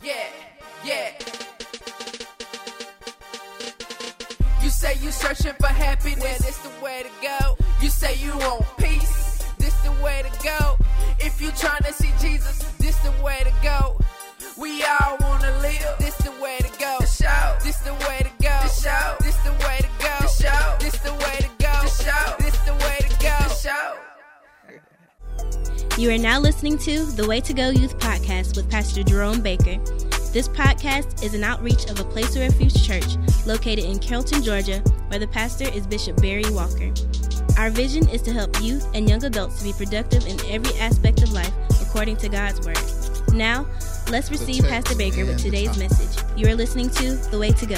Yeah, yeah. You say you searching for happiness, this the way to go. You say you want peace, this the way to go. If you tryna see Jesus, this the way to go. We all wanna live, this the way to go. The show, this the way to go. The show, this the way to go. The show, this the way to go. The show, this the way to go. The show. You are now listening to the Way to Go Youth Podcast with Pastor Jerome Baker. This podcast is an outreach of a Place of Refuge church located in Carrollton, Georgia, where the pastor is Bishop Barry Walker. Our vision is to help youth and young adults to be productive in every aspect of life according to God's Word. Now, let's receive Pastor Baker with today's message. You are listening to The Way to Go.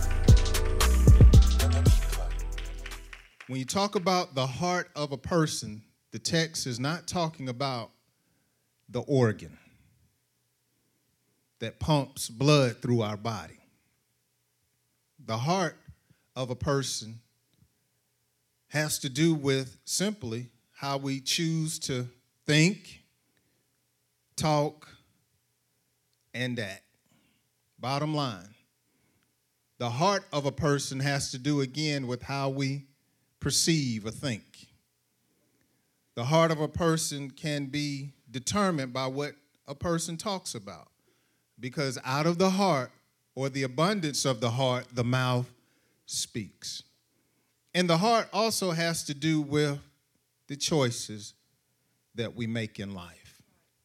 When you talk about the heart of a person, the text is not talking about the organ that pumps blood through our body. The heart of a person has to do with simply how we choose to think, talk, and act. Bottom line, the heart of a person has to do again with how we perceive or think. The heart of a person can be determined by what a person talks about, because out of the heart, or the abundance of the heart, the mouth speaks. And the heart also has to do with the choices that we make in life.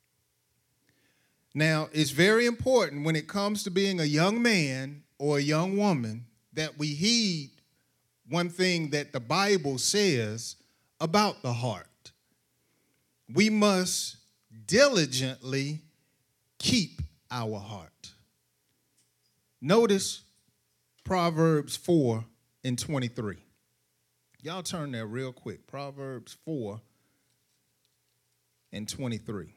Now, it's very important when it comes to being a young man or a young woman that we heed one thing that the Bible says about the heart. We must diligently keep our heart. Notice Proverbs 4 and 23. Y'all turn there real quick. Proverbs 4 and 23.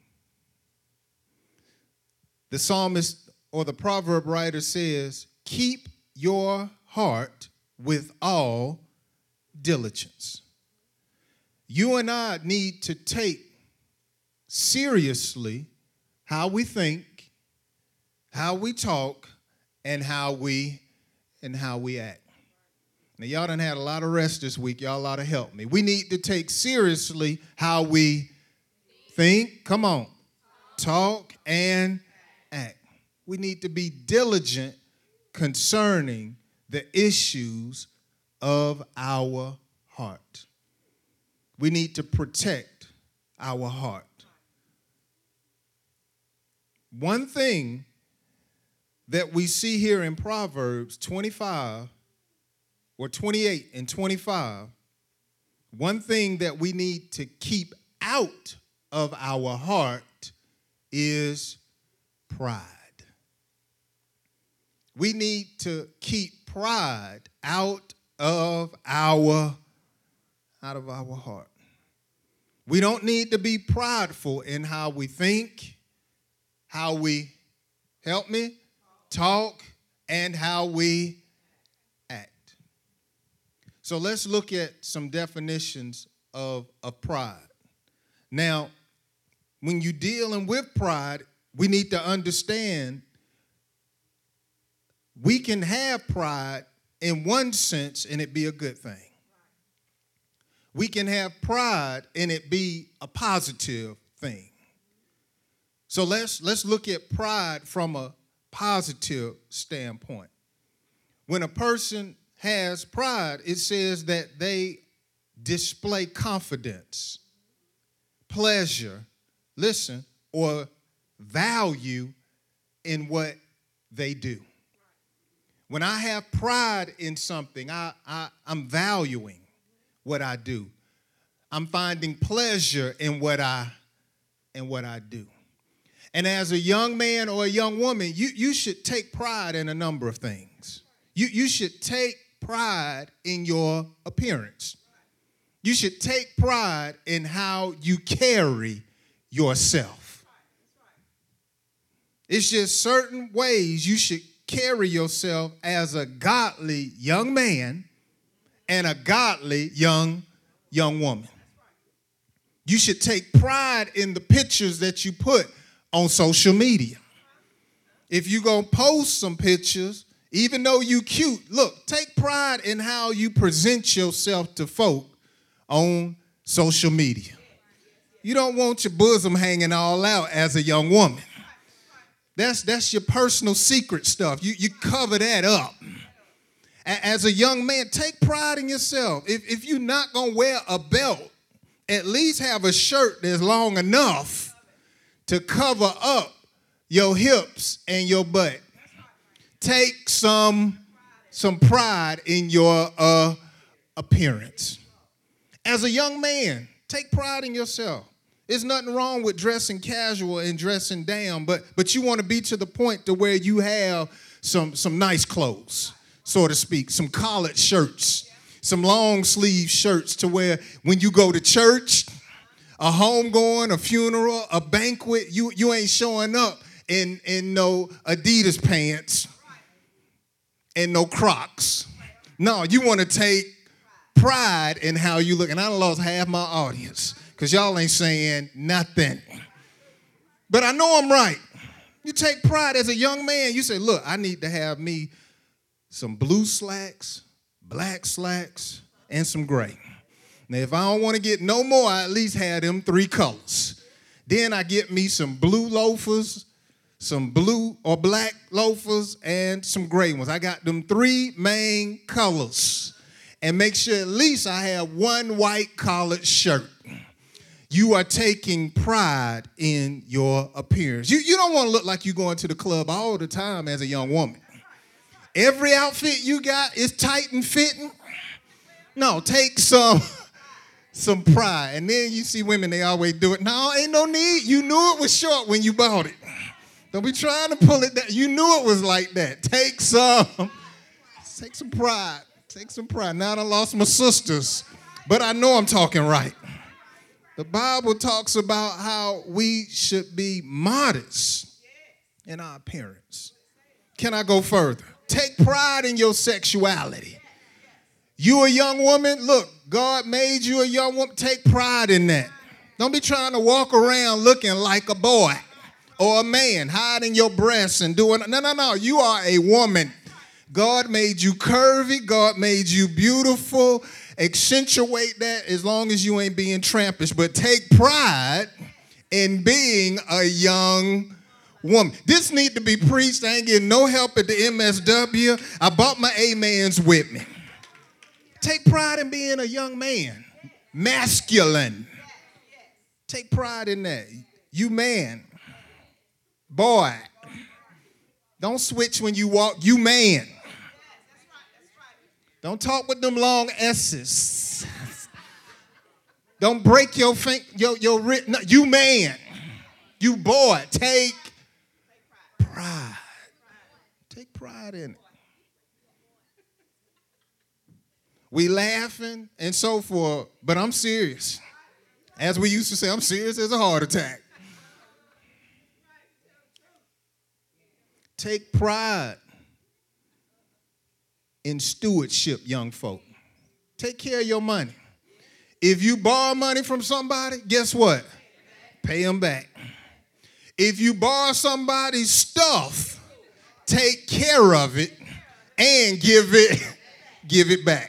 The psalmist or the proverb writer says, keep your heart with all diligence. You and I need to take seriously how we think, how we talk, and how we act. Now, y'all done had a lot of rest this week. Y'all ought to help me. We need to take seriously how we think, come on, talk, and act. We need to be diligent concerning the issues of our heart. We need to protect our heart. One thing that we see here in Proverbs 25 or 28 and 25, one thing that we need to keep out of our heart is pride. We need to keep pride out of our heart. We don't need to be prideful in how we think, how we, help me, talk, and how we act. So let's look at some definitions of pride. Now, when you're dealing with pride, we need to understand we can have pride in one sense and it be a good thing. We can have pride and it be a positive thing. So let's look at pride from a positive standpoint. When a person has pride, it says that they display confidence, pleasure, listen, or value in what they do. When I have pride in something, I'm valuing what I do. I'm finding pleasure in what I do. And as a young man or a young woman, you should take pride in a number of things. You should take pride in your appearance. You should take pride in how you carry yourself. It's just certain ways you should carry yourself as a godly young man and a godly young woman. You should take pride in the pictures that you put on social media. If you gonna post some pictures, even though you cute, look, take pride in how you present yourself to folk on social media. You don't want your bosom hanging all out as a young woman. That's your personal secret stuff. You cover that up. As a young man, take pride in yourself. If you're not going to wear a belt, at least have a shirt that's long enough to cover up your hips and your butt. Take some pride in your appearance. As a young man, take pride in yourself. There's nothing wrong with dressing casual and dressing down, but you want to be to the point to where you have some nice clothes, so to speak, some collared shirts, some long sleeve shirts to where when you go to church, a homegoing, a funeral, a banquet, you ain't showing up in no Adidas pants and no Crocs. No, you want to take pride in how you look. And I done lost half my audience because y'all ain't saying nothing. But I know I'm right. You take pride as a young man. You say, look, I need to have me some blue slacks, black slacks, and some gray. Now, if I don't want to get no more, I at least have them 3 colors. Then I get me some blue loafers, some blue or black loafers, and some gray ones. I got them 3 main colors. And make sure at least I have 1 white collared shirt. You are taking pride in your appearance. You don't want to look like you're going to the club all the time as a young woman. Every outfit you got is tight and fitting. No, take some pride. And then you see women, they always do it. No, ain't no need. You knew it was short when you bought it. Don't be trying to pull it down. You knew it was like that. Take some pride. Take some pride. Now I done lost my sisters, but I know I'm talking right. The Bible talks about how we should be modest in our appearance. Can I go further? Take pride in your sexuality. You a young woman, look, God made you a young woman. Take pride in that. Don't be trying to walk around looking like a boy or a man, hiding your breasts and doing, no. You are a woman. God made you curvy. God made you beautiful. Accentuate that as long as you ain't being trampish. But take pride in being a young woman. This need to be preached. I ain't getting no help at the MSW. I brought my amens with me. Take pride in being a young man. Masculine. Take pride in that. You man. Boy. Don't switch when you walk. You man. Don't talk with them long S's. Don't break your wrist. No, you man. You boy. Take pride. Take pride in it. We laughing and so forth, but I'm serious. As we used to say, I'm serious as a heart attack. Take pride in stewardship, young folk. Take care of your money. If you borrow money from somebody, guess what? Pay them back. If you borrow somebody's stuff, take care of it and give it back.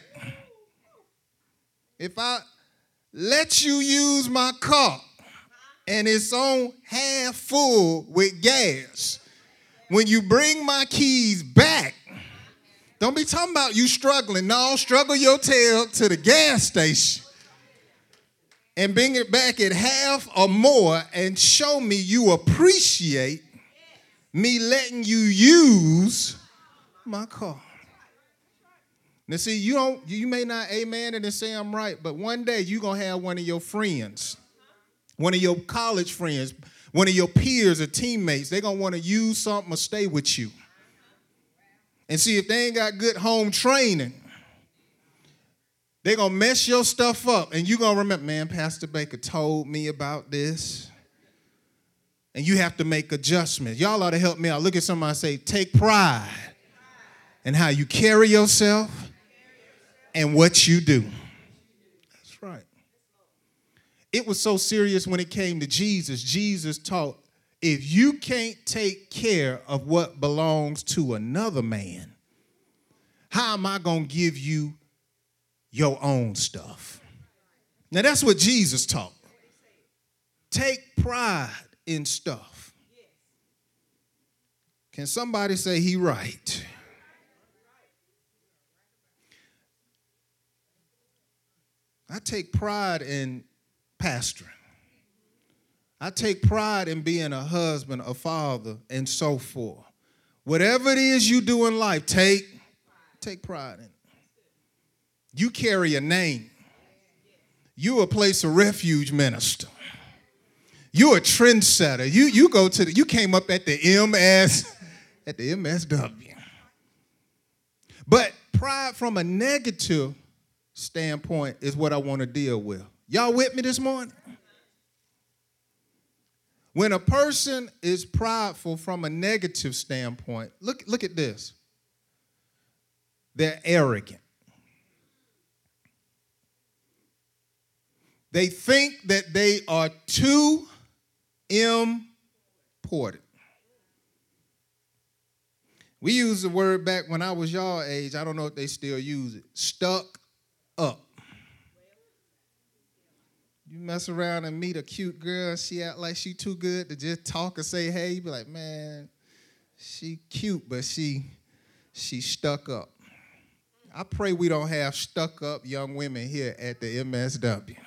If I let you use my car and it's on half full with gas, when you bring my keys back, don't be talking about you struggling. No, struggle your tail to the gas station and bring it back at half or more and show me you appreciate me letting you use my car. Now, see, you may not amen it and say I'm right, but one day you're going to have one of your friends, one of your college friends, one of your peers or teammates, they're going to want to use something or stay with you. And see, if they ain't got good home training, they're going to mess your stuff up. And you're going to remember, man, Pastor Baker told me about this. And you have to make adjustments. Y'all ought to help me out. Look at somebody and say, take pride in how you carry yourself and what you do. That's right. It was so serious when it came to Jesus. Jesus taught If you can't take care of what belongs to another man, how am I going to give you your own stuff? Now, that's what Jesus taught. Take pride in stuff. Can somebody say he right? I take pride in pastoring. I take pride in being a husband, a father, and so forth. Whatever it is you do in life, take pride in it. You carry a name. You a place of refuge minister. You a trendsetter. You came up at the MSW. But pride from a negative standpoint is what I want to deal with. Y'all with me this morning? When a person is prideful from a negative standpoint, look at this. They're arrogant. They think that they are too important. We used the word back when I was y'all age. I don't know if they still use it. Stuck up. You mess around and meet a cute girl, she act like she too good to just talk or say hey. You be like, man, she cute, but she stuck up. I pray we don't have stuck up young women here at the MSW.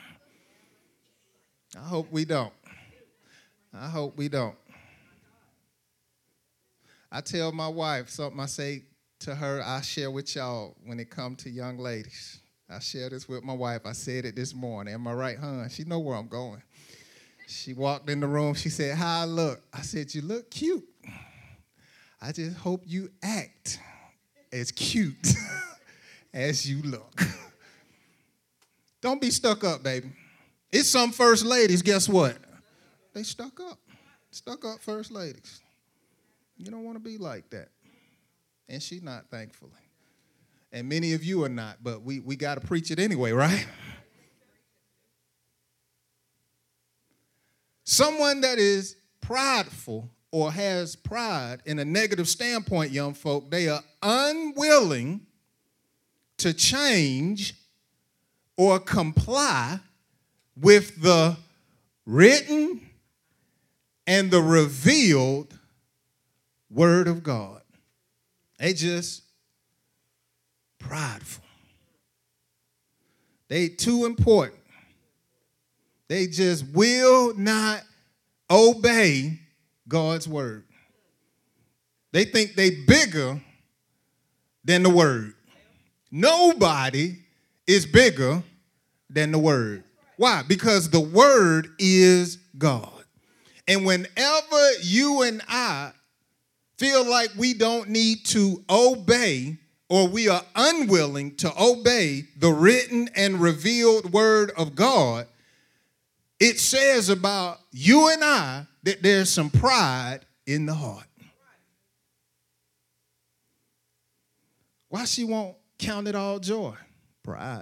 I hope we don't. I hope we don't. I tell my wife something I say to her, I share with y'all when it comes to young ladies. I share this with my wife. I said it this morning. Am I right, hon? She know where I'm going. She walked in the room. She said, how I look? I said, you look cute. I just hope you act as cute as you look. Don't be stuck up, baby. It's some first ladies, guess what? They stuck up. Stuck up first ladies. You don't want to be like that. And she not, thankfully. And many of you are not, but we got to preach it anyway, right? Someone that is prideful or has pride in a negative standpoint, young folk, they are unwilling to change or comply with the written and the revealed Word of God. They just prideful. They too important. They just will not obey God's word. They think they bigger than the word. Nobody is bigger than the word. Why? Because the word is God. And whenever you and I feel like we don't need to obey or we are unwilling to obey the written and revealed word of God, it says about you and I that there's some pride in the heart. Why she won't count it all joy? Pride.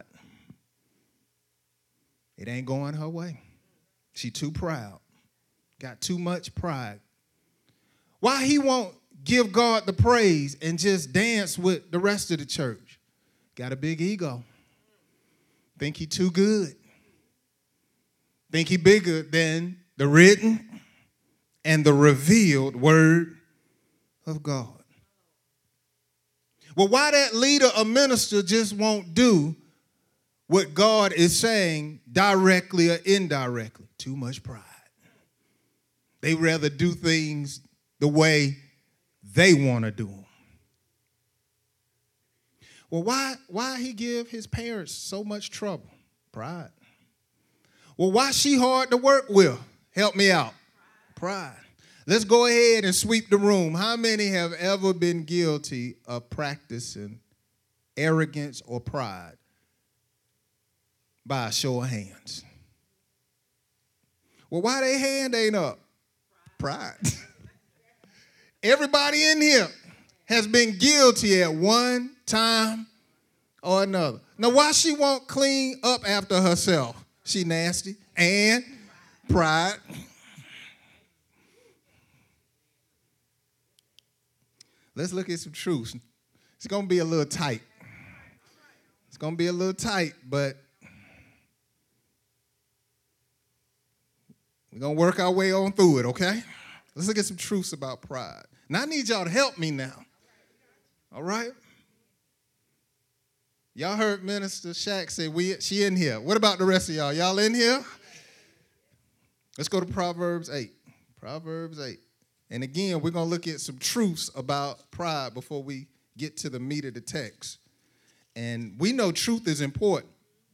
It ain't going her way. She too proud. Got too much pride. Why he won't give God the praise and just dance with the rest of the church? Got a big ego. Think he too good. Think he bigger than the written and the revealed word of God. Well, why that leader or minister just won't do what God is saying directly or indirectly? Too much pride. They rather do things the way they want to do them. Well, why he give his parents so much trouble? Pride. Well, why she hard to work with? Help me out. Pride. Let's go ahead and sweep the room. How many have ever been guilty of practicing arrogance or pride? By a show of hands. Well, why their hand ain't up? Pride. Everybody in here has been guilty at one time or another. Now, why she won't clean up after herself? She nasty. And pride. let's look at some truths. It's going to be a little tight. It's going to be a little tight, but we're going to work our way on through it, okay? Let's look at some truths about pride. Now, I need y'all to help me now. All right? Y'all heard Minister Shaq say she in here. What about the rest of y'all? Y'all in here? Let's go to Proverbs 8. Proverbs 8. And again, we're going to look at some truths about pride before we get to the meat of the text. And we know truth is important.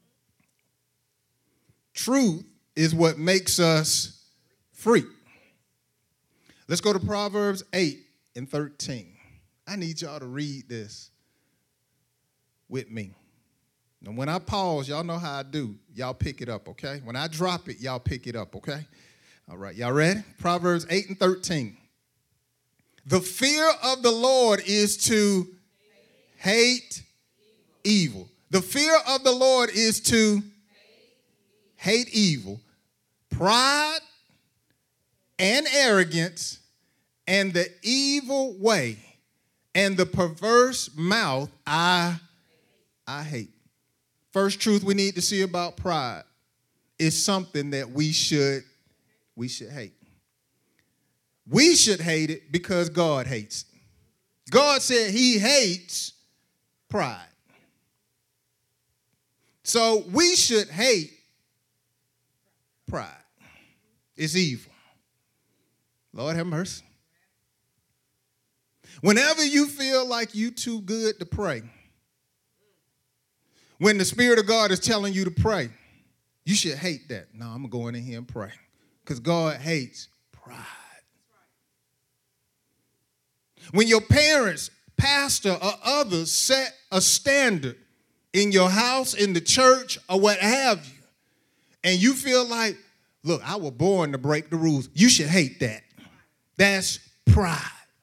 Truth is what makes us free. Let's go to Proverbs 8 and 13. I need y'all to read this with me. And when I pause, y'all know how I do. Y'all pick it up, okay? When I drop it, y'all pick it up, okay? All right, y'all ready? Proverbs 8 and 13. The fear of the Lord is to hate evil. The fear of the Lord is to hate evil. Pride and arrogance and the evil way and the perverse mouth I hate. First truth we need to see about pride is something that we should hate. We should hate it because God hates it. God said he hates pride. So we should hate pride. It's evil. Lord have mercy. Whenever you feel like you too good to pray, when the Spirit of God is telling you to pray, you should hate that. No, I'm going in here and pray. Because God hates pride. When your parents, pastor, or others set a standard in your house, in the church, or what have you, and you feel like, look, I was born to break the rules, you should hate that. That's pride.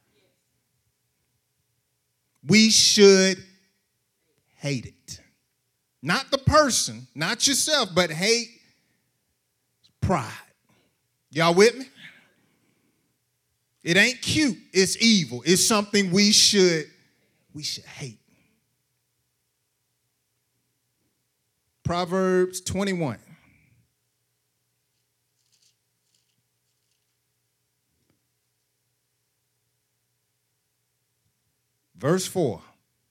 We should hate it. Not the person, not yourself, but hate pride. Y'all with me? It ain't cute. It's evil. It's something we should hate. Proverbs 21. Verse 4.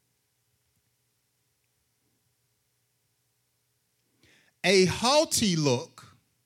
A haughty look,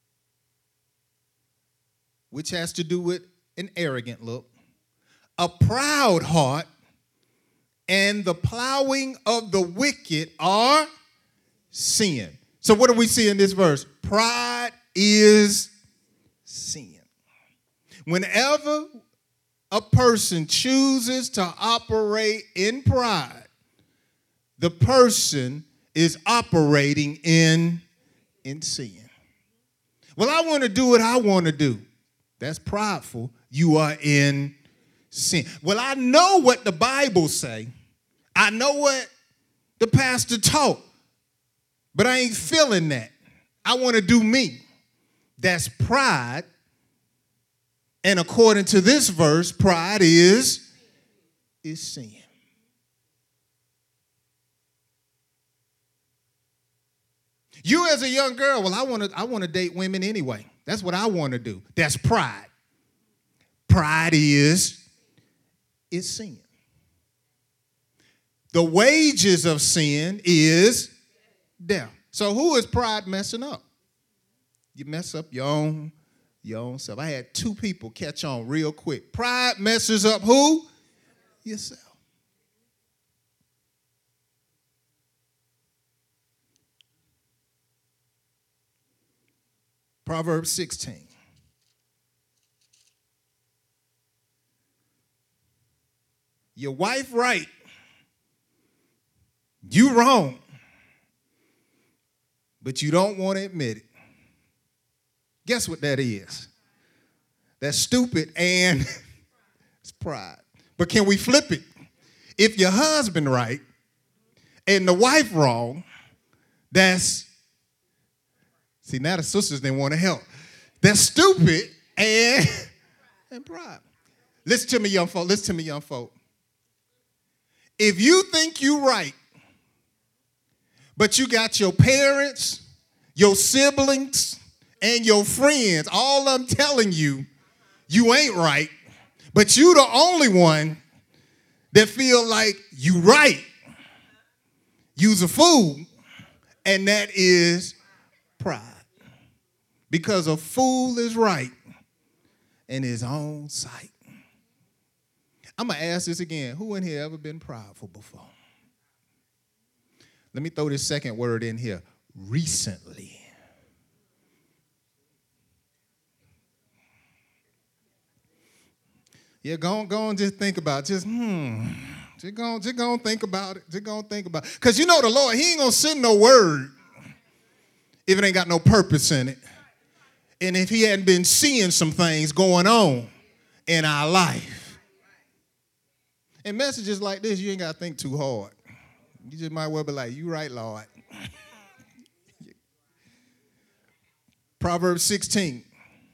which has to do with an arrogant look, a proud heart, and the plowing of the wicked are sin. So what do we see in this verse? Pride is sin. Whenever a person chooses to operate in pride, the person is operating in sin. Well, I want to do what I want to do. That's prideful. You are in sin. Well, I know what the Bible say. I know what the pastor taught. But I ain't feeling that. I want to do me. That's pride. And according to this verse, pride is sin. You as a young girl, well, I want to date women anyway. That's what I want to do. That's pride. Pride is sin. The wages of sin is death. So who is pride messing up? You mess up your own self. I had two people catch on real quick. Pride messes up who? Yourself. Proverbs 16. Your wife right. You wrong. But you don't want to admit it. Guess what that is? That's stupid and it's pride. But can we flip it? If your husband right and the wife wrong, that's, see, now the sisters didn't want to help. That's stupid and pride. Listen to me, young folk. If you think you're right, but you got your parents, your siblings, and your friends, all of them telling you you ain't right, but you the only one that feel like you right, you's a fool, and that is pride. Because a fool is right in his own sight. I'm going to ask this again. Who in here ever been prideful before? Let me throw this second word in here. Recently. Yeah, go on, just think about it. Just go on, think about it. Just go on, think about it. Because you know the Lord, he ain't going to send no word if it ain't got no purpose in it. And if he hadn't been seeing some things going on in our life. And messages like this, you ain't got to think too hard. You just might well be like, you right, Lord. Proverbs 16.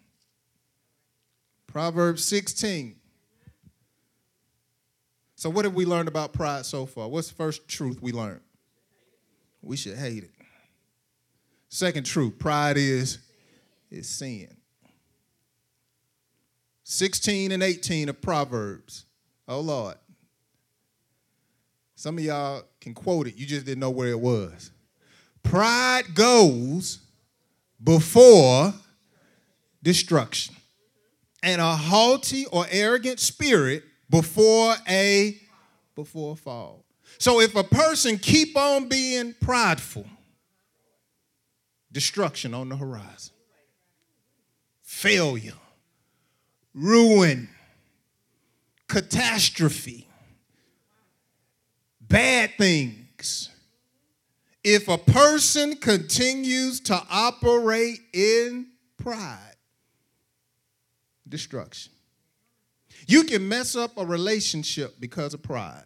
Proverbs 16. So what have we learned about pride so far? What's the first truth we learned? We should hate it. Second truth, pride is sin. 16 and 18 of Proverbs. Oh, Lord. Some of y'all can quote it. You just didn't know where it was. Pride goes before destruction, and a haughty or arrogant spirit before a fall. So if a person keep on being prideful, destruction on the horizon, failure, ruin, catastrophe, bad things. If a person continues to operate in pride, destruction. You can mess up a relationship because of pride.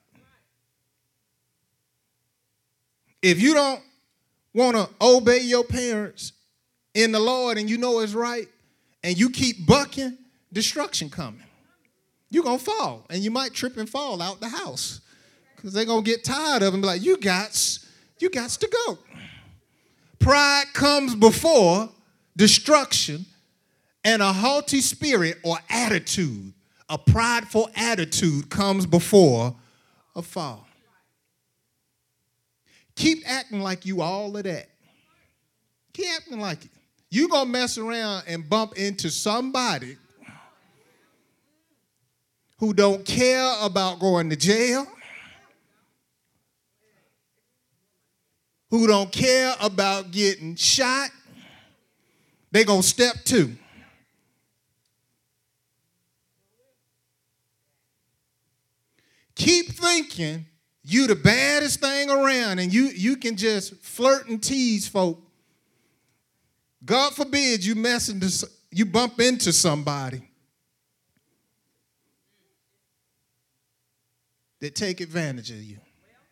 If you don't want to obey your parents in the Lord and you know it's right, and you keep bucking, destruction coming. You're going to fall, and you might trip and fall out the house because they're going to get tired of it and be like, you got to go. Pride comes before destruction, and a haughty spirit or attitude, a prideful attitude comes before a fall. Keep acting like you all of that. Keep acting like it. You're going to mess around and bump into somebody who don't care about going to jail, who don't care about getting shot. They're going to step two. Keep thinking you the baddest thing around and you can just flirt and tease folk. God forbid you bump into somebody that take advantage of you.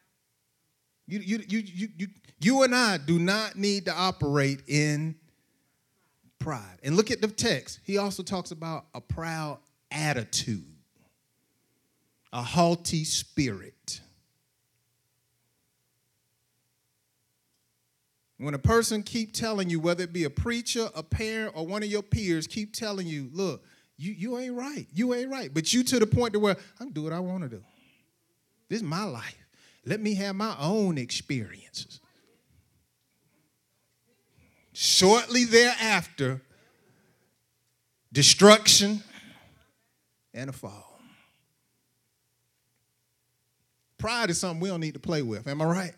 You and I do not need to operate in pride. And look at the text. He also talks about a proud attitude, a haughty spirit. When a person keep telling you, whether it be a preacher, a parent, or one of your peers, keep telling you, look, you ain't right. You ain't right. But you to the point to where I can do what I want to do. This is my life. Let me have my own experiences. Shortly thereafter, destruction and a fall. Pride is something we don't need to play with. Am I right?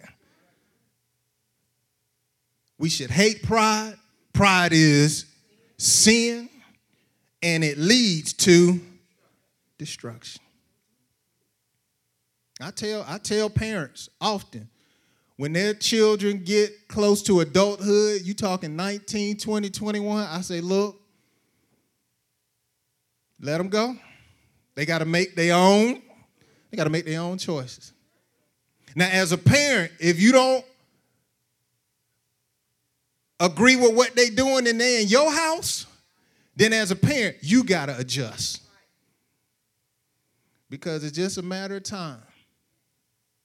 We should hate pride. Pride is sin, and it leads to destruction. I tell parents often, when their children get close to adulthood, you talking 19, 20, 21, I say, look, let them go. They got to make their own choices. Now, as a parent, if you don't agree with what they doing and they in your house, then as a parent, you got to adjust. Because it's just a matter of time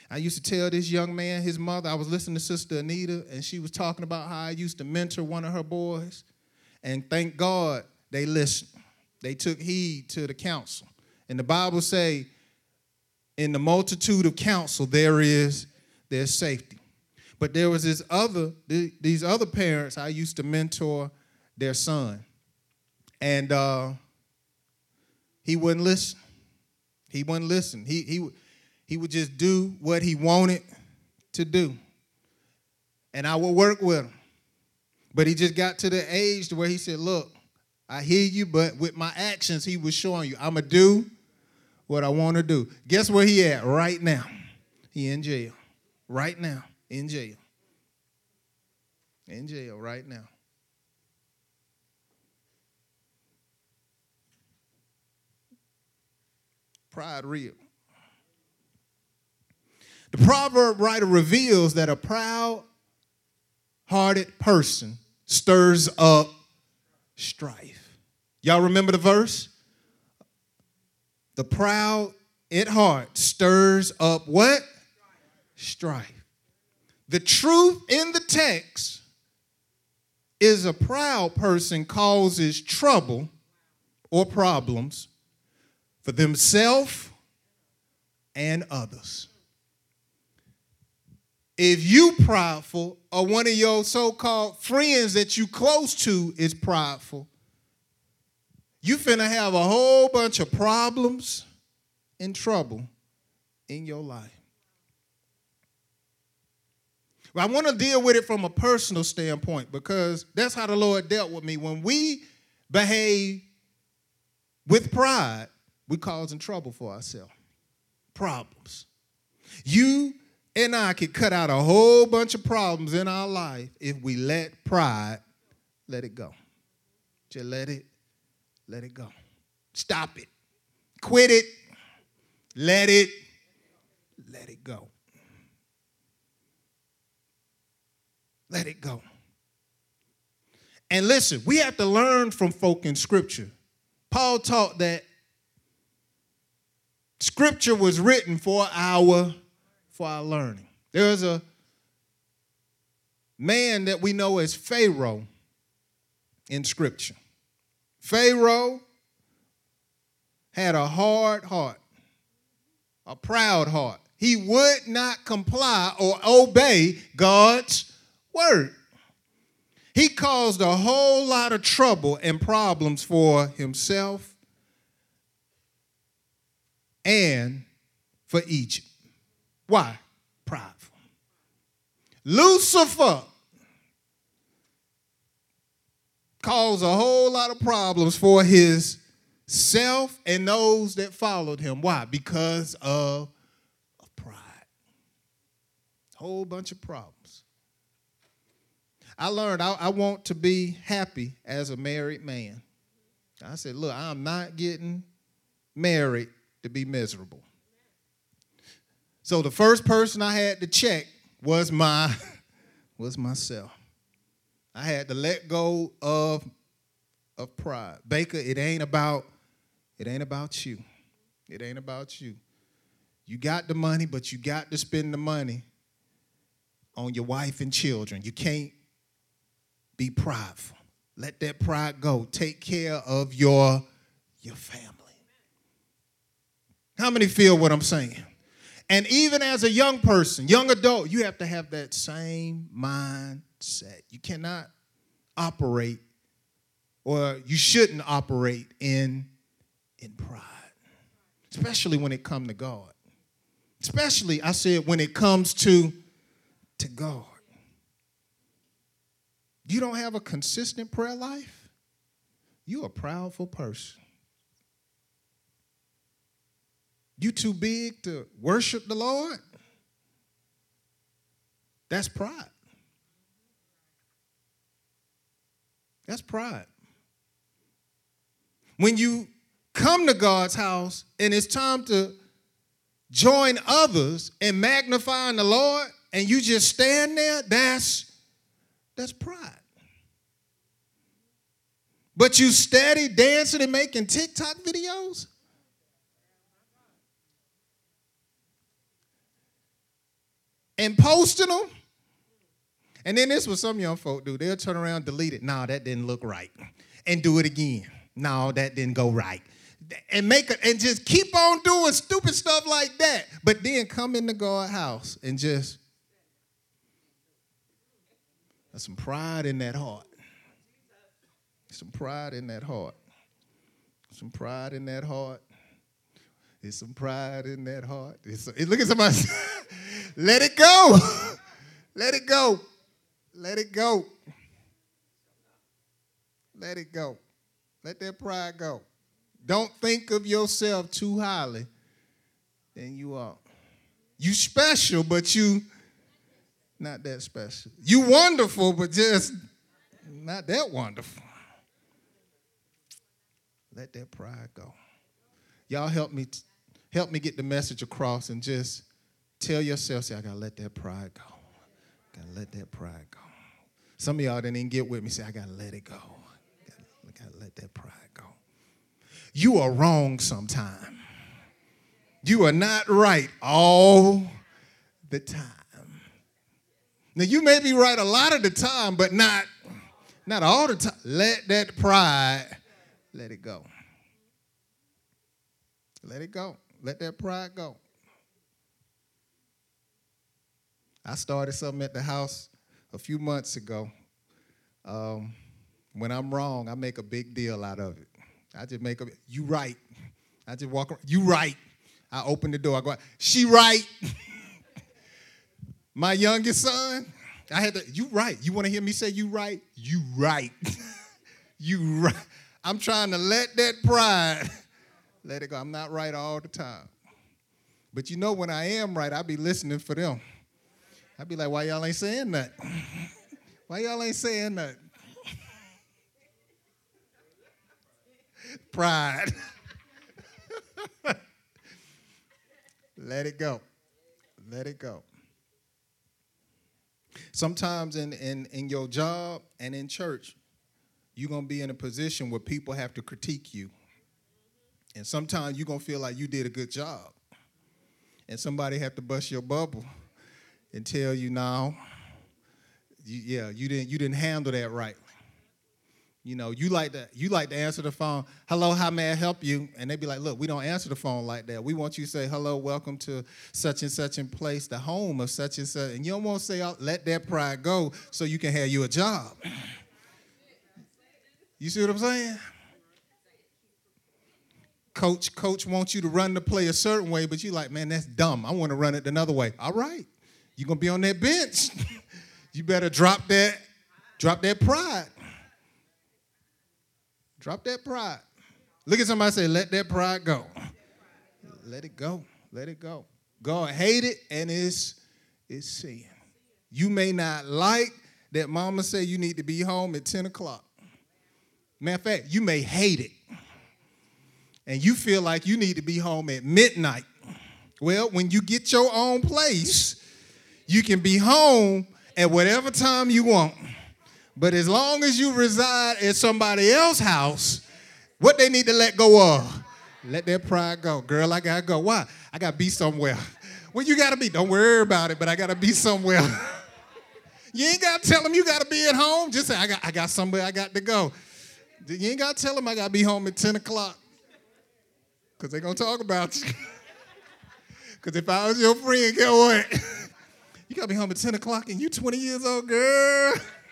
I used to tell this young man, his mother, I was listening to Sister Anita, and she was talking about how I used to mentor one of her boys. And thank God they listened. They took heed to the counsel. And the Bible say, in the multitude of counsel, there's safety. But there was these other parents, I used to mentor their son. And he wouldn't listen. He wouldn't listen. He would just do what he wanted to do. And I would work with him. But he just got to the age where he said, look, I hear you, but with my actions, he was showing you, I'm going to do what I want to do. Guess where he at right now? He in jail. Right now, in jail. In jail right now. Pride real. The proverb writer reveals that a proud-hearted person stirs up strife. Y'all remember the verse? The proud at heart stirs up what? Strife. The truth in the text is a proud person causes trouble or problems for themselves and others. If you prideful or one of your so-called friends that you close to is prideful, you finna have a whole bunch of problems and trouble in your life. Well, I want to deal with it from a personal standpoint because that's how the Lord dealt with me. When we behave with pride, we're causing trouble for ourselves. Problems. You and I could cut out a whole bunch of problems in our life if we let pride let it go. Just let it go. Stop it. Quit it. Let it go. Let it go. And listen, we have to learn from folk in Scripture. Paul taught that Scripture was written for our learning. There's a man that we know as Pharaoh in Scripture. Pharaoh had a hard heart, a proud heart. He would not comply or obey God's word. He caused a whole lot of trouble and problems for himself and for Egypt. Why? Prideful. Lucifer caused a whole lot of problems for his self and those that followed him. Why? Because of pride. Whole bunch of problems. I learned I want to be happy as a married man. I said, look, I'm not getting married to be miserable. So the first person I had to check was myself. I had to let go of pride. Baker, it ain't about you. It ain't about you. You got the money, but you got to spend the money on your wife and children. You can't be prideful. Let that pride go. Take care of your family. How many feel what I'm saying? And even as a young person, young adult, you have to have that same mindset. You cannot operate, or you shouldn't operate in pride, especially when it comes to God. Especially, I said, when it comes to God. You don't have a consistent prayer life? You're a proudful person. You too big to worship the Lord? That's pride. That's pride. When you come to God's house and it's time to join others in magnifying the Lord and you just stand there, that's pride. But you steady dancing and making TikTok videos? and posting them. And then this is what some young folk do. They'll turn around, delete it. No, that didn't look right. And do it again. No, that didn't go right. And and just keep on doing stupid stuff like that. But then come in the God's house and just, there's some pride in that heart. Some pride in that heart. Some pride in that heart. There's some pride in that heart. Look at somebody. Let it go. Let it go. Let it go. Let it go. Let that pride go. Don't think of yourself too highly than you are. You special, but you not that special. You wonderful, but just not that wonderful. Let that pride go. Y'all help me get the message across and just tell yourself, say, I gotta let that pride go. Gotta let that pride go. Some of y'all didn't even get with me, say, I gotta let it go. Gotta let that pride go. You are wrong sometime. You are not right all the time. Now, you may be right a lot of the time, but not all the time. Let that pride, let it go. Let it go. Let that pride go. I started something at the house a few months ago. When I'm wrong, I make a big deal out of it. I just make you right. I just walk around, you right. I open the door, I go out, she right. My youngest son, I had to, you right. You want to hear me say you right? You right. You right. I'm trying to let that pride, let it go. I'm not right all the time. But you know when I am right, I be listening for them. I be like, why y'all ain't saying that? Why y'all ain't saying that? Pride. Let it go. Let it go. Sometimes in your job and in church, you're going to be in a position where people have to critique you. And sometimes you're going to feel like you did a good job. And somebody have to bust your bubble and tell you, no, you didn't handle that right. You know, you like to answer the phone, hello, how may I help you? And they be like, look, we don't answer the phone like that. We want you to say, hello, welcome to such and such in place, the home of such and such. And you don't want to say, oh, let that pride go so you can have you a job. You see what I'm saying? Coach wants you to run the play a certain way, but you like, man, that's dumb. I want to run it another way. All right, you're going to be on that bench. You better drop that pride. Drop that pride. Look at somebody say, let that pride go. Let it go. Let it go. God hate it, and it's sin. You may not like that mama say you need to be home at 10 o'clock. Matter of fact, you may hate it. And you feel like you need to be home at midnight. Well, when you get your own place, you can be home at whatever time you want. But as long as you reside at somebody else's house, what they need to let go of? Let that pride go. Girl, I got to go. Why? I got to be somewhere. Well, you got to be. Don't worry about it, but I got to be somewhere. You ain't got to tell them you got to be at home. Just say, I got somewhere I got to go. You ain't got to tell them I got to be home at 10 o'clock. Because they're going to talk about you. Because if I was your friend, get what? You got to be home at 10 o'clock and you 20 years old, girl.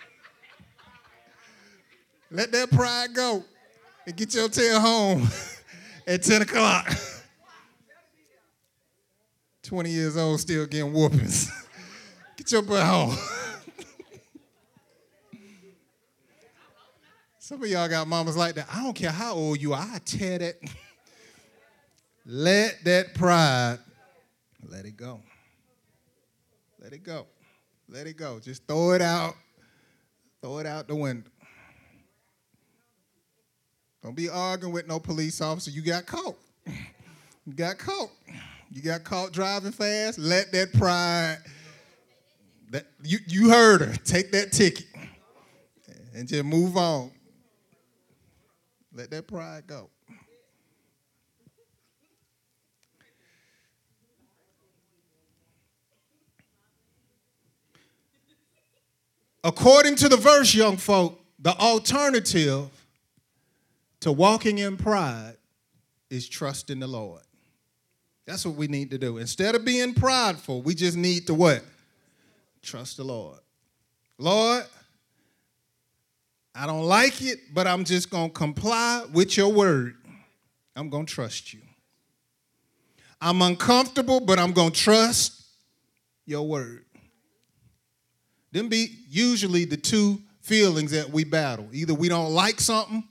Let that pride go and get your tail home at 10 o'clock. 20 years old, still getting whoopings. Get your butt home. Some of y'all got mamas like that. I don't care how old you are. I tear that. Let that pride, let it go. Let it go. Let it go. Just throw it out. Throw it out the window. Don't be arguing with no police officer. You got caught. You got caught. You got caught driving fast. Let that pride, that you heard her. Take that ticket and just move on. Let that pride go. According to the verse, young folk, the alternative to walking in pride is trusting the Lord. That's what we need to do. Instead of being prideful, we just need to what? Trust the Lord. Lord, I don't like it, but I'm just going to comply with your word. I'm going to trust you. I'm uncomfortable, but I'm going to trust your word. Them be usually the two feelings that we battle. Either we don't like something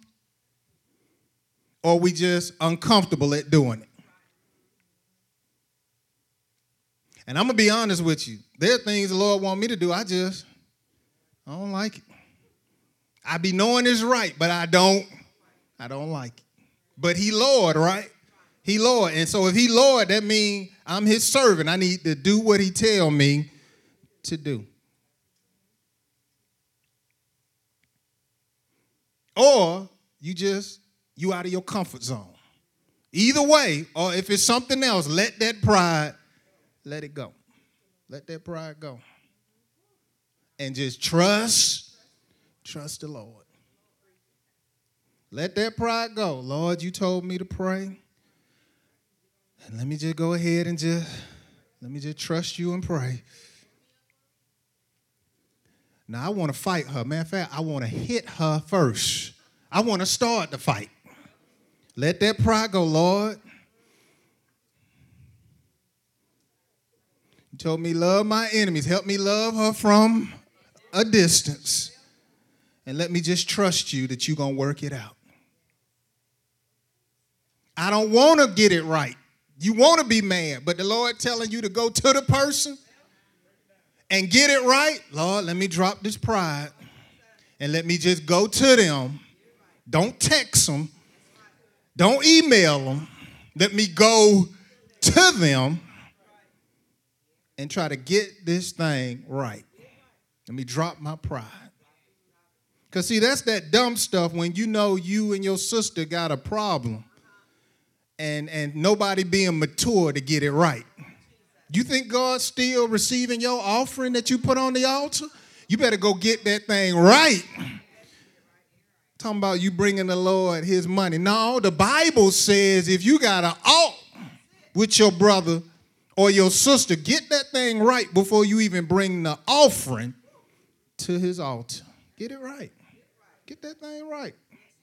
or we just uncomfortable at doing it. And I'm going to be honest with you. There are things the Lord want me to do. I don't like it. I be knowing it's right, but I don't like it. But he Lord, right? He Lord. And so if he Lord, that means I'm his servant. I need to do what he tell me to do. Or you out of your comfort zone. Either way, or if it's something else, let that pride, let it go. Let that pride go. And just trust the Lord. Let that pride go. Lord, you told me to pray. And let me just go ahead and let me just trust you and pray. Now, I want to fight her. Matter of fact, I want to hit her first. I want to start the fight. Let that pride go, Lord. You told me love my enemies. Help me love her from a distance. And let me just trust you that you're going to work it out. I don't want to get it right. You want to be mad, but the Lord telling you to go to the person and get it right. Lord, let me drop this pride and let me just go to them. Don't text them. Don't email them. Let me go to them and try to get this thing right. Let me drop my pride. Because, see, that's that dumb stuff when you know you and your sister got a problem and nobody being mature to get it right. You think God's still receiving your offering that you put on the altar? You better go get that thing right. Talking about you bringing the Lord his money. No, the Bible says if you got an ought with your brother or your sister, get that thing right before you even bring the offering to his altar. Get it right. Get that thing right.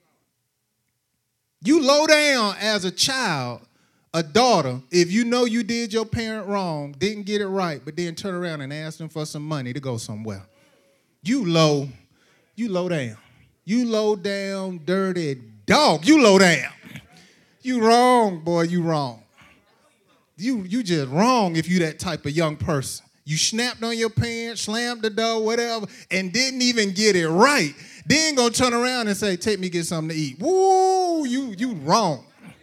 You low down as a child, a daughter, if you know you did your parent wrong, didn't get it right, but then turn around and ask them for some money to go somewhere. You low down. You low down, dirty dog. You low down. You wrong, boy, you wrong. You just wrong if you that type of young person. You snapped on your pants, slammed the door, whatever, and didn't even get it right. Then gonna turn around and say, take me get something to eat. Woo, you wrong.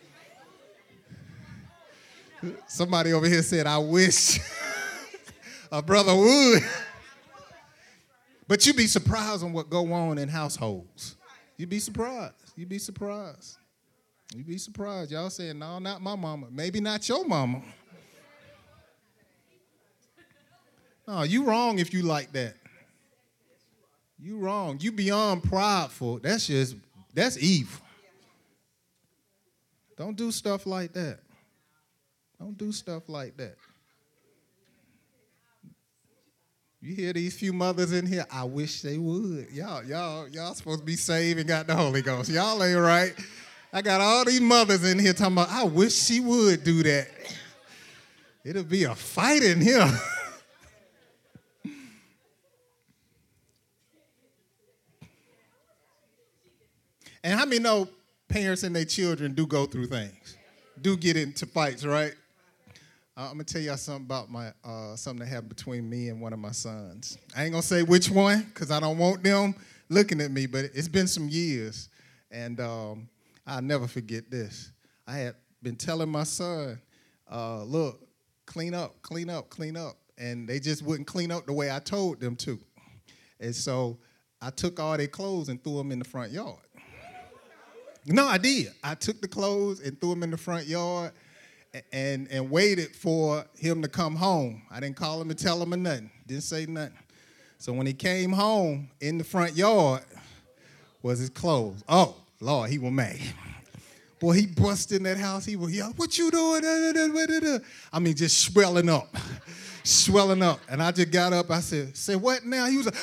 Somebody over here said, I wish a brother would. But you'd be surprised on what go on in households. You'd be surprised. You'd be surprised. You'd be surprised. Y'all saying, no, not my mama. Maybe not your mama. No, you wrong if you like that. You wrong. You beyond prideful. That's evil. Don't do stuff like that. Don't do stuff like that. You hear these few mothers in here? I wish they would. Y'all supposed to be saved and got the Holy Ghost. Y'all ain't right. I got all these mothers in here talking about, I wish she would do that. It'll be a fight in here. And how many know parents and their children do go through things, do get into fights, right? I'm going to tell y'all something about something that happened between me and one of my sons. I ain't going to say which one because I don't want them looking at me, but it's been some years, and I'll never forget this. I had been telling my son, look, clean up, and they just wouldn't clean up the way I told them to. And so I took all their clothes and threw them in the front yard. No, I did. I took the clothes and threw them in the front yard and waited for him to come home. I didn't call him and tell him or nothing. Didn't say nothing. So when he came home, in the front yard was his clothes. Oh, Lord, he was mad. Boy, he busted in that house. He was yelling, "What you doing?" I mean, just swelling up. Swelling up. And I just got up. I said, "What now?" He was like,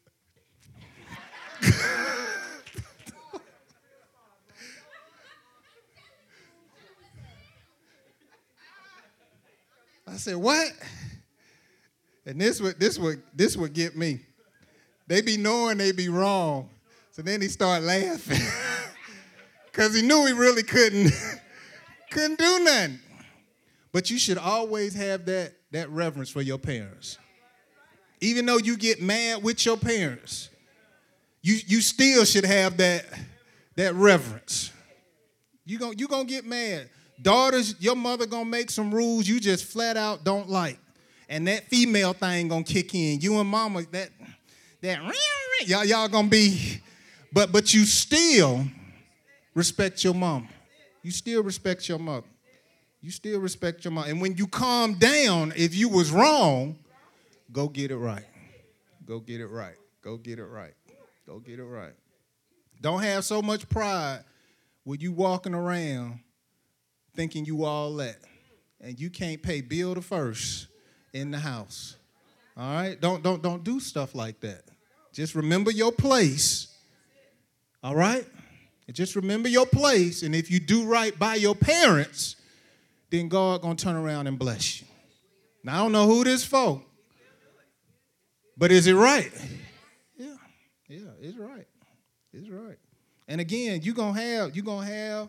I said, "What?" And this would get me. They be knowing they be wrong. So then he started laughing. Because he knew he really couldn't do nothing. But you should always have that reverence for your parents. Even though you get mad with your parents, you still should have that reverence. You gonna get mad. Daughters, your mother gonna make some rules you just flat out don't like. And that female thing gonna kick in. You and mama, that y'all gonna be, but you still respect your mom. You still respect your mother. You still respect your mom. And when you calm down, if you was wrong, go get it right. Go get it right. Go get it right. Go get it right. Don't have so much pride when you walking around thinking you all that. And you can't pay bill the first in the house. All right? Don't do stuff like that. Just remember your place. All right? And just remember your place, and if you do right by your parents, then God gonna turn around and bless you. Now, I don't know who this for, but is it right? Yeah, it's right. It's right. And again, you're gonna have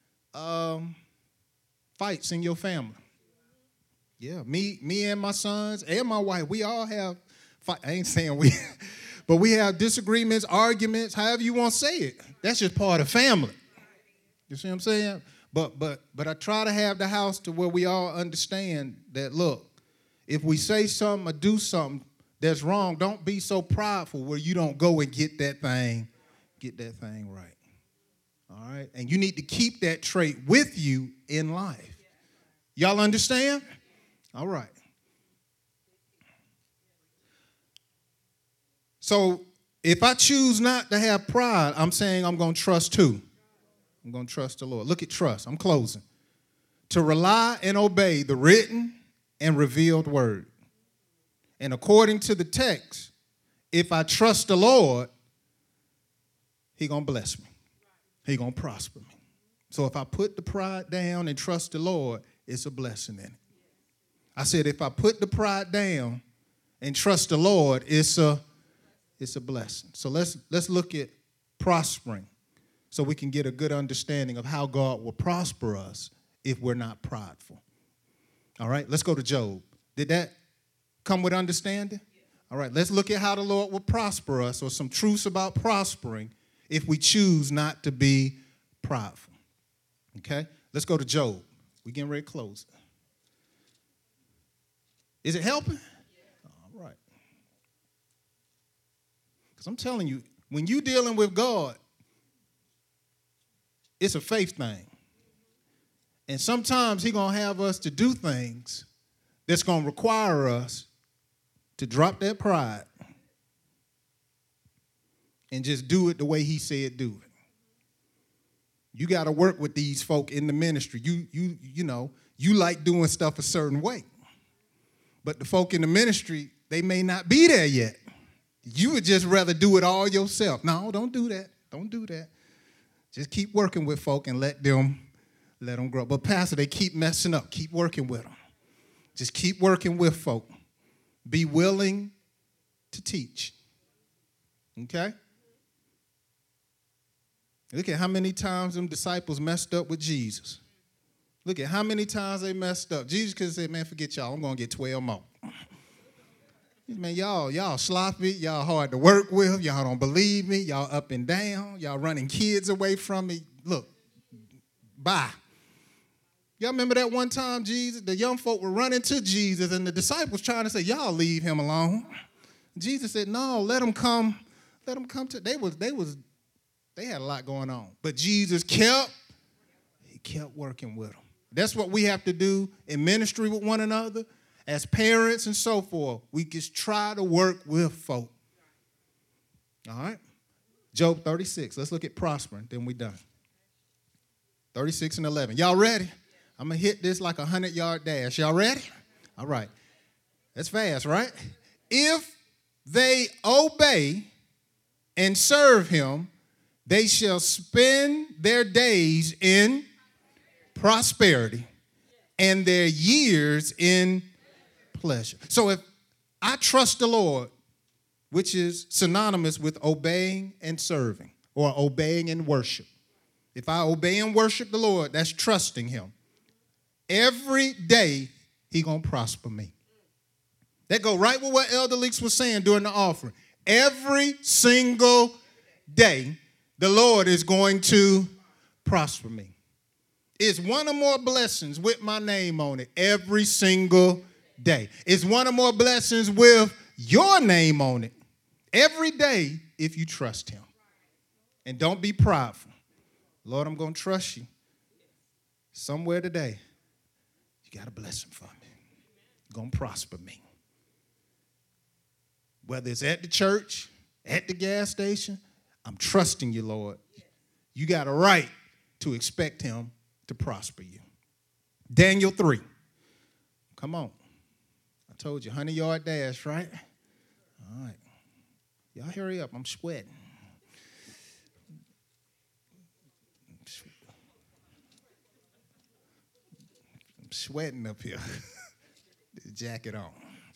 fights in your family. Yeah, me and my sons and my wife, we all have fights. I ain't saying we, but we have disagreements, arguments, however you want to say it. That's just part of family. You see what I'm saying? But I try to have the house to where we all understand that, look, if we say something or do something that's wrong, don't be so prideful where you don't go and get that thing right. All right? And you need to keep that trait with you in life. Y'all understand? All right. So if I choose not to have pride, I'm saying I'm going to trust who? I'm going to trust the Lord. Look at trust. I'm closing. To rely and obey the written and revealed word. And according to the text, if I trust the Lord, He going to bless me. He going to prosper me. So if I put the pride down and trust the Lord, it's a blessing in it. I said if I put the pride down and trust the Lord, it's a blessing. So let's look at prospering so we can get a good understanding of how God will prosper us if we're not prideful. All right, let's go to Job. Did that come with understanding? All right, let's look at how the Lord will prosper us, or some truths about prospering if we choose not to be prideful. Okay, let's go to Job. We're getting ready to close. Is it helping? All right. Because I'm telling you, when you're dealing with God, it's a faith thing. And sometimes He's going to have us to do things that's going to require us to drop that pride and just do it the way He said do it. You got to work with these folk in the ministry. You know, you like doing stuff a certain way. But the folk in the ministry, they may not be there yet. You would just rather do it all yourself. No, don't do that. Don't do that. Just keep working with folk and let them grow. But Pastor, they keep messing up. Keep working with them. Just keep working with folk. Be willing to teach. Okay? Look at how many times them disciples messed up with Jesus. Look at how many times they messed up. Jesus could have said, man, forget y'all. I'm going to get 12 more. Man, y'all sloppy. Y'all hard to work with. Y'all don't believe me. Y'all up and down. Y'all running kids away from me. Look, bye. Y'all remember that one time the young folk were running to Jesus and the disciples trying to say, y'all leave him alone. Jesus said, no, let them come. Let them come to. They had a lot going on. But Jesus kept working with them. That's what we have to do in ministry with one another. as parents and so forth, we just try to work with folk. All right? Job 36. Let's look at prospering, then we're done. 36 and 11. Y'all ready? I'm going to hit this like a 100-yard dash. Y'all ready? All right. That's fast, right? If they obey and serve him, they shall spend their days in prosperity and their years in pleasure. So if I trust the Lord, which is synonymous with obeying and serving, or obeying and worship. If I obey and worship the Lord, that's trusting him. Every day, he going to prosper me. That go right with what Elder Leaks was saying during the offering. Every single day, the Lord is going to prosper me. It's one or more blessings with my name on it every single day. It's one or more blessings with your name on it every day if you trust him. And don't be prideful. Lord, I'm going to trust you. Somewhere today, you got a blessing for me. You're going to prosper me. Whether it's at the church, at the gas station, I'm trusting you, Lord. You got a right to expect him to prosper you. Daniel 3. Come on. I told you, 100-yard dash, right? All right. Y'all hurry up. I'm sweating. I'm sweating up here. The jacket on.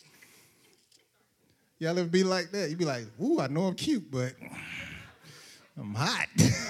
Y'all ever be like that? You be like, ooh, I know I'm cute, but I'm hot.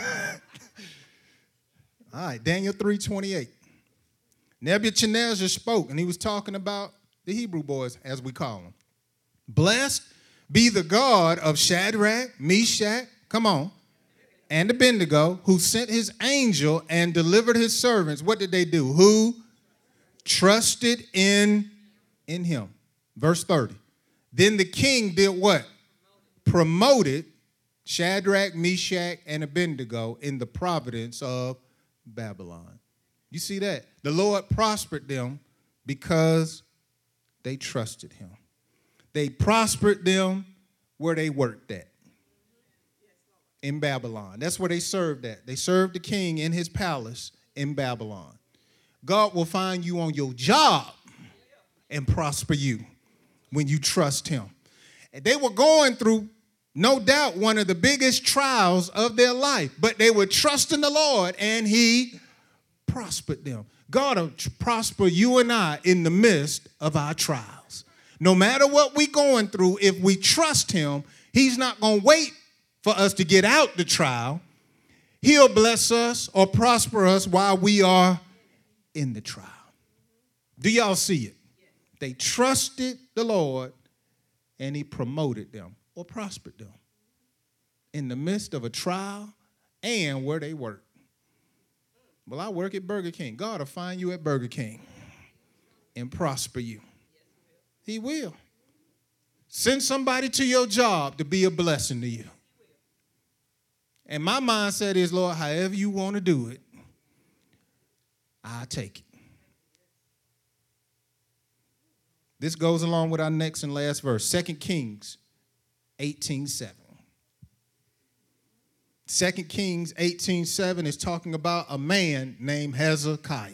All right, Daniel 3:28. Nebuchadnezzar spoke, and he was talking about the Hebrew boys, as we call them. Blessed be the God of Shadrach, Meshach, come on, and Abednego, who sent his angel and delivered his servants. What did they do? Who trusted in him. Verse 30. Then the king did what? Promoted Shadrach, Meshach, and Abednego in the providence of Babylon. You see that? The Lord prospered them because they trusted him. They prospered them where they worked at. In Babylon. That's where they served at. They served the king in his palace in Babylon. God will find you on your job and prosper you when you trust him. And they were going through, no doubt, one of the biggest trials of their life, but they were trusting the Lord and he prospered them. God will prosper you and I in the midst of our trials. No matter what we're going through, if we trust him, he's not going to wait for us to get out the trial. He'll bless us or prosper us while we are in the trial. Do y'all see it? They trusted the Lord and he promoted them or prospered them in the midst of a trial and where they work. Well, I work at Burger King. God will find you at Burger King and prosper you. He will. Send somebody to your job to be a blessing to you. And my mindset is, Lord, however you want to do it, I'll take it. This goes along with our next and last verse, 2 Kings 18:7. 2 Kings 18:7 is talking about a man named Hezekiah.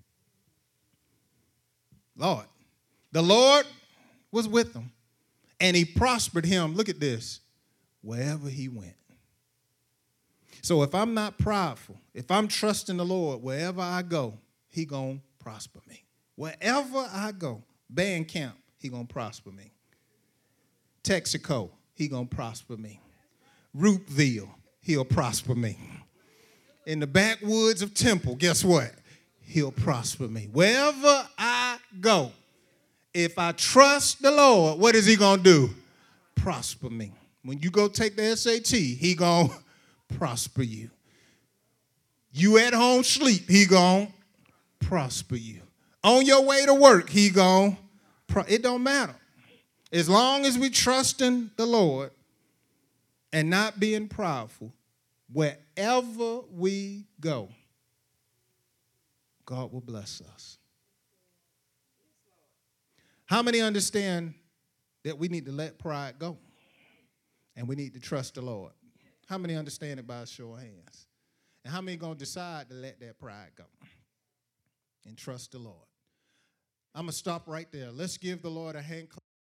Lord, the Lord was with him, and he prospered him, look at this, wherever he went. So if I'm not prideful, if I'm trusting the Lord, wherever I go, he gonna prosper me. Wherever I go, band camp, he gonna prosper me. Texaco, he gonna prosper me. Rootville, he'll prosper me. In the backwoods of Temple, guess what? He'll prosper me. Wherever I go, if I trust the Lord, what is he gonna do? Prosper me. When you go take the SAT, he gonna prosper you. You at home sleep, he gonna prosper you. On your way to work, he gonna it don't matter. As long as we trust in the Lord and not being prideful, wherever we go, God will bless us. How many understand that we need to let pride go? And we need to trust the Lord. How many understand it by a show of hands? And how many going to decide to let that pride go and trust the Lord? I'm going to stop right there. Let's give the Lord a hand clap.